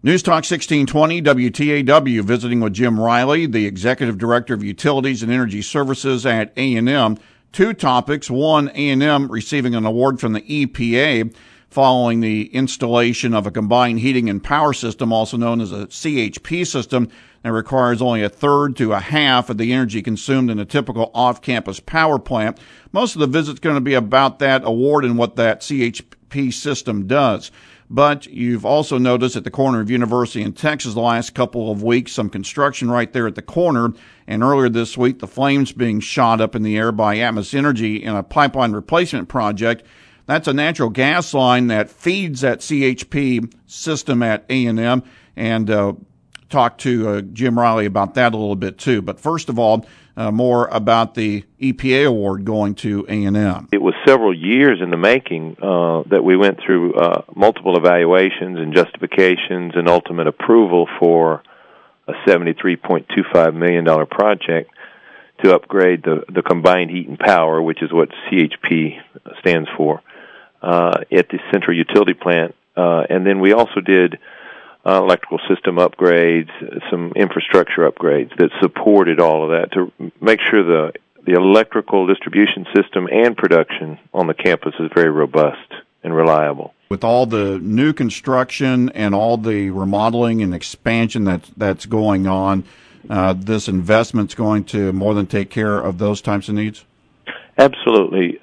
News Talk 1620 WTAW, visiting with Jim Riley, the Executive Director of Utilities and Energy Services at A&M. Two topics. One, A&M receiving an award from the EPA following the installation of a combined heating and power system, also known as a CHP system, that requires only a third to a half of the energy consumed in a typical off-campus power plant. Most of the visit's going to be about that award and what that CHP system does. But you've also noticed at the corner of University and Texas the last couple of weeks, some construction right there at the corner. And earlier this week, the flames being shot up in the air by Atmos Energy in a pipeline replacement project. That's a natural gas line that feeds that CHP system at A&M. And talk to Jim Riley about that a little bit too. But first of all, more about the EPA award going to A&M. It was several years in the making that we went through multiple evaluations and justifications and ultimate approval for a $73.25 million project to upgrade the combined heat and power, which is what CHP stands for, at the central utility plant. And then we also did electrical system upgrades, some infrastructure upgrades that supported all of that to make sure the electrical distribution system and production on the campus is very robust and reliable. With all the new construction and all the remodeling and expansion that's going on, this investment's going to more than take care of those types of needs? Absolutely.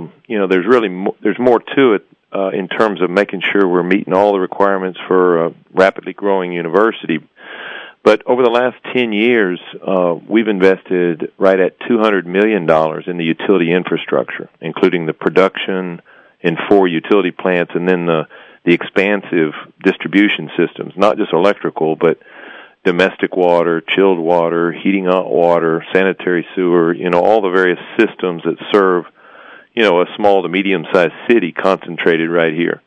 There's more to it in terms of making sure we're meeting all the requirements for a rapidly growing university. But over the last 10 years, we've invested right at $200 million in the utility infrastructure, including the production in 4 utility plants and then the expansive distribution systems, not just electrical, but domestic water, chilled water, heating hot water, sanitary sewer, all the various systems that serve, a small to medium-sized city concentrated right here.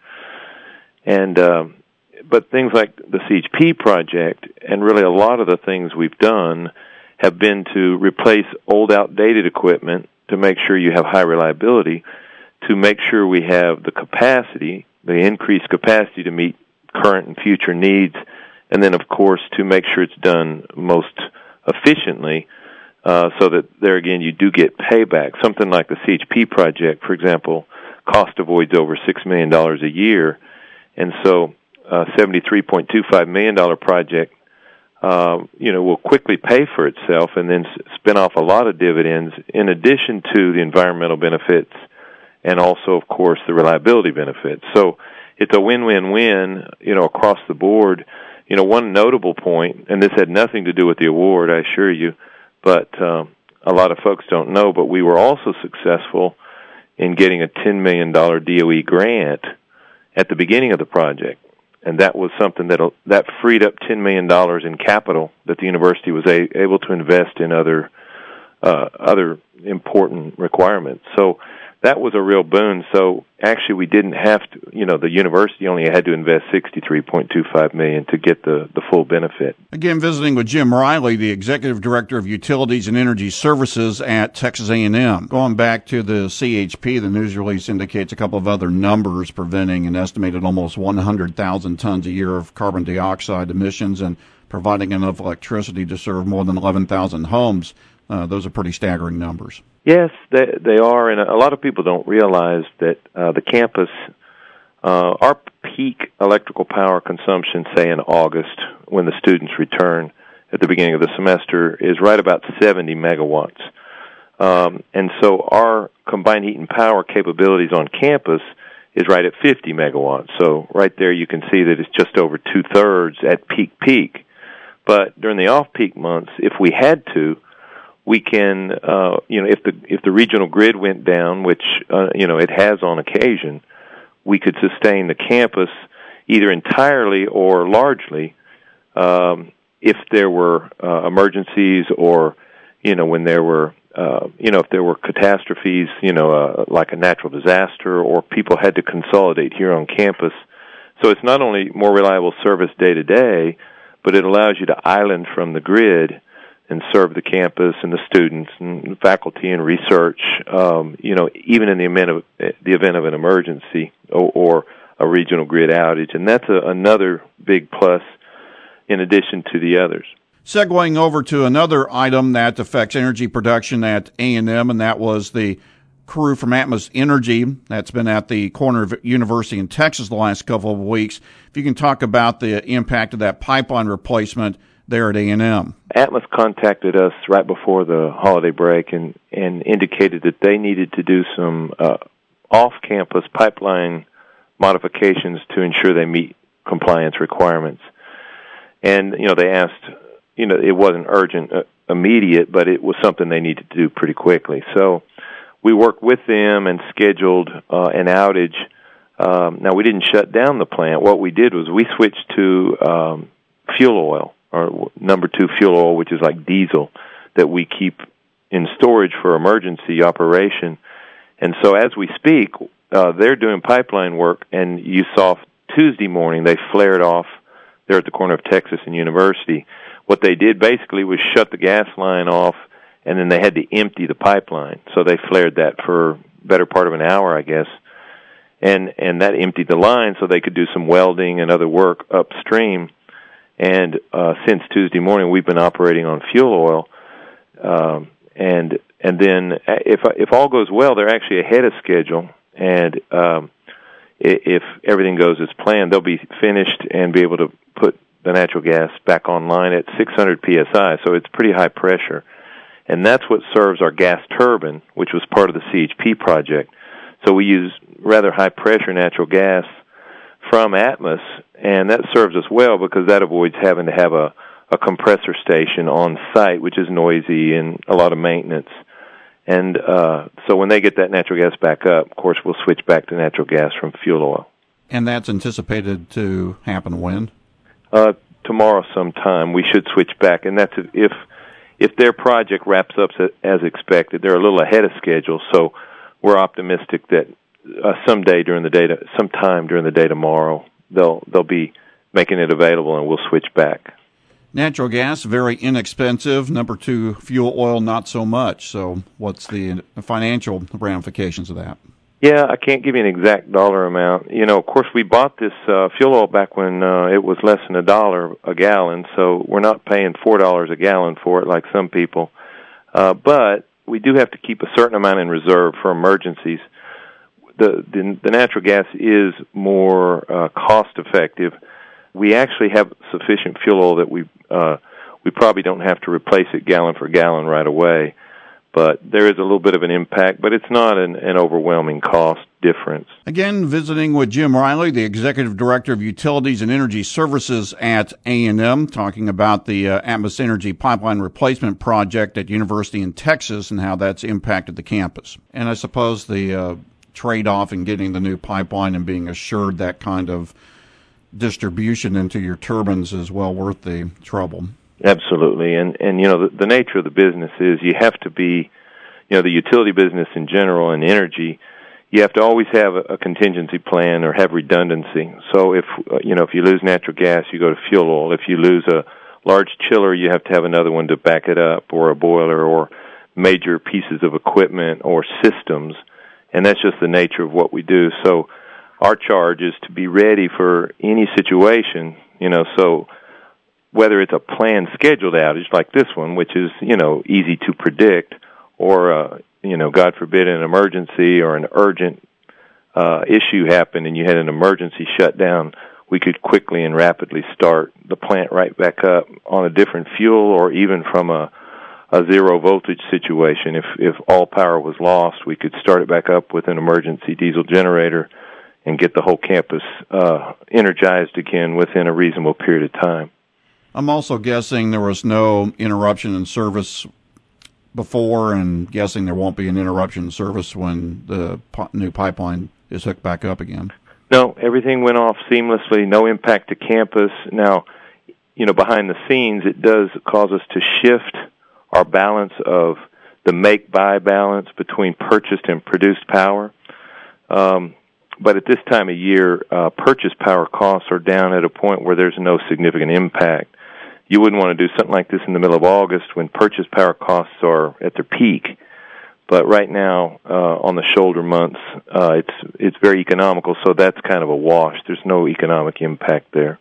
And but things like the CHP project and really a lot of the things we've done have been to replace old, outdated equipment to make sure you have high reliability, to make sure we have the capacity, the increased capacity to meet current and future needs, and then, of course, to make sure it's done most efficiently so that, there again, you do get payback. Something like the CHP project, for example, cost avoids over $6 million a year, and so a $73.25 million project, will quickly pay for itself and then spin off a lot of dividends in addition to the environmental benefits and also, of course, the reliability benefits. So it's a win-win-win, across the board. One notable point, and this had nothing to do with the award, I assure you, but a lot of folks don't know, but we were also successful in getting a $10 million DOE grant at the beginning of the project. And that was something that freed up $10 million in capital that the university was able to invest in other important requirements. So that was a real boon. So actually we didn't have to, the university only had to invest $63.25 million to get the full benefit. Again, visiting with Jim Riley, the Executive Director of Utilities and Energy Services at Texas A&M. Going back to the CHP, the news release indicates a couple of other numbers preventing an estimated almost 100,000 tons a year of carbon dioxide emissions and providing enough electricity to serve more than 11,000 homes. Those are pretty staggering numbers. Yes, they are, and a lot of people don't realize that the campus, our peak electrical power consumption, say in August, when the students return at the beginning of the semester, is right about 70 megawatts. And so our combined heat and power capabilities on campus is right at 50 megawatts. So right there you can see that it's just over two-thirds at peak. But during the off-peak months, if we had to, we can, if the regional grid went down, which, it has on occasion, we could sustain the campus either entirely or largely, if there were, emergencies or, when there were, if there were catastrophes, like a natural disaster or people had to consolidate here on campus. So it's not only more reliable service day to day, but it allows you to island from the grid and serve the campus and the students and faculty and research, even in the event of an emergency or a regional grid outage. And that's another big plus in addition to the others. Segueing over to another item that affects energy production at A&M, and that was the crew from Atmos Energy that's been at the corner of University in Texas the last couple of weeks. If you can talk about the impact of that pipeline replacement there at A&M. Atmos contacted us right before the holiday break and indicated that they needed to do some off-campus pipeline modifications to ensure they meet compliance requirements. And, they asked, it wasn't urgent, immediate, but it was something they needed to do pretty quickly. So we worked with them and scheduled an outage. Now, we didn't shut down the plant. What we did was we switched to fuel oil, or number 2 fuel oil, which is like diesel, that we keep in storage for emergency operation. And so as we speak, they're doing pipeline work, and you saw Tuesday morning they flared off there at the corner of Texas and University. What they did basically was shut the gas line off, and then they had to empty the pipeline. So they flared that for better part of an hour, I guess. And that emptied the line so they could do some welding and other work upstream. And since Tuesday morning, we've been operating on fuel oil. And then if all goes well, they're actually ahead of schedule. And if everything goes as planned, they'll be finished and be able to put the natural gas back online at 600 psi. So it's pretty high pressure. And that's what serves our gas turbine, which was part of the CHP project. So we use rather high-pressure natural gas from Atmos, and that serves us well because that avoids having to have a compressor station on site, which is noisy and a lot of maintenance. And so when they get that natural gas back up, of course, we'll switch back to natural gas from fuel oil. And that's anticipated to happen when? Tomorrow sometime. We should switch back, and that's if their project wraps up as expected. They're a little ahead of schedule, so we're optimistic that sometime during the day tomorrow, they'll be making it available, and we'll switch back. Natural gas, very inexpensive. Number 2, fuel oil, not so much. So what's the financial ramifications of that? Yeah, I can't give you an exact dollar amount. Of course, we bought this fuel oil back when it was less than $1 a gallon, so we're not paying $4 a gallon for it like some people. But we do have to keep a certain amount in reserve for emergencies. The natural gas is more cost-effective. We actually have sufficient fuel oil that we probably don't have to replace it gallon for gallon right away. But there is a little bit of an impact, but it's not an overwhelming cost difference. Again, visiting with Jim Riley, the Executive Director of Utilities and Energy Services at A&M, talking about the Atmos Energy Pipeline Replacement Project at University in Texas and how that's impacted the campus. And I suppose the trade-off in getting the new pipeline and being assured that kind of distribution into your turbines is well worth the trouble. Absolutely, and the nature of the business is you have to be, the utility business in general and energy, you have to always have a contingency plan or have redundancy. So if you lose natural gas, you go to fuel oil. If you lose a large chiller, you have to have another one to back it up, or a boiler, or major pieces of equipment or systems, and that's just the nature of what we do. So our charge is to be ready for any situation, so whether it's a planned scheduled outage like this one, which is, easy to predict, or, God forbid, an emergency or an urgent issue happened and you had an emergency shutdown, we could quickly and rapidly start the plant right back up on a different fuel, or even from a zero voltage situation. If all power was lost, we could start it back up with an emergency diesel generator and get the whole campus energized again within a reasonable period of time. I'm also guessing there was no interruption in service before, and guessing there won't be an interruption in service when the new pipeline is hooked back up again. No, everything went off seamlessly, no impact to campus. Now, behind the scenes, it does cause us to shift our balance of the make-buy balance between purchased and produced power. But at this time of year, purchase power costs are down at a point where there's no significant impact. You wouldn't want to do something like this in the middle of August when purchase power costs are at their peak. But right now, on the shoulder months, it's very economical, so that's kind of a wash. There's no economic impact there.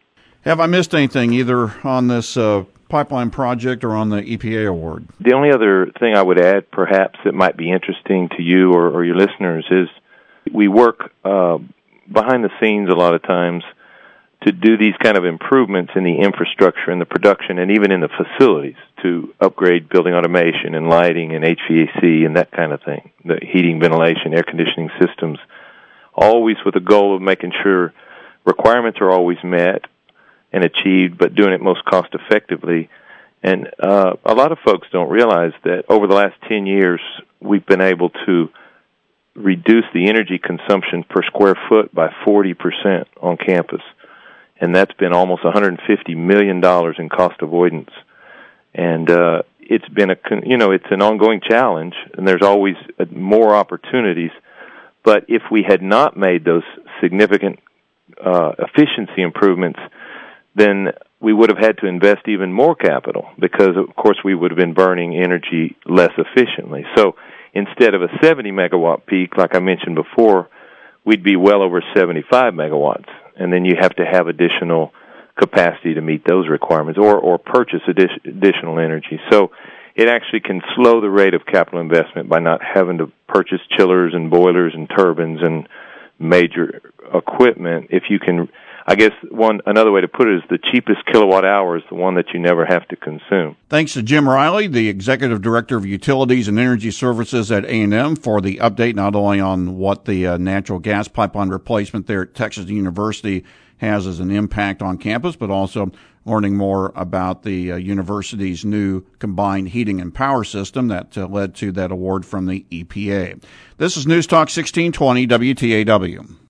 Have I missed anything either on this pipeline project or on the EPA award? The only other thing I would add, perhaps, that might be interesting to you or your listeners is we work behind the scenes a lot of times to do these kind of improvements in the infrastructure and the production and even in the facilities to upgrade building automation and lighting and HVAC and that kind of thing, the heating, ventilation, air conditioning systems, always with the goal of making sure requirements are always met and achieved, but doing it most cost effectively. And a lot of folks don't realize that over the last 10 years, we've been able to reduce the energy consumption per square foot by 40% on campus. And that's been almost $150 million in cost avoidance. And it's been it's an ongoing challenge, and there's always more opportunities. But if we had not made those significant efficiency improvements, then we would have had to invest even more capital because, of course, we would have been burning energy less efficiently. So instead of a 70 megawatt peak, like I mentioned before, we'd be well over 75 megawatts. And then you have to have additional capacity to meet those requirements or purchase additional energy. So it actually can slow the rate of capital investment by not having to purchase chillers and boilers and turbines and major equipment. If you can, I guess another way to put it is the cheapest kilowatt hour is the one that you never have to consume. Thanks to Jim Riley, the Executive Director of Utilities and Energy Services at A&M, for the update not only on what the natural gas pipeline replacement there at Texas University has as an impact on campus, but also learning more about the university's new combined heating and power system that led to that award from the EPA. This is News Talk 1620 WTAW.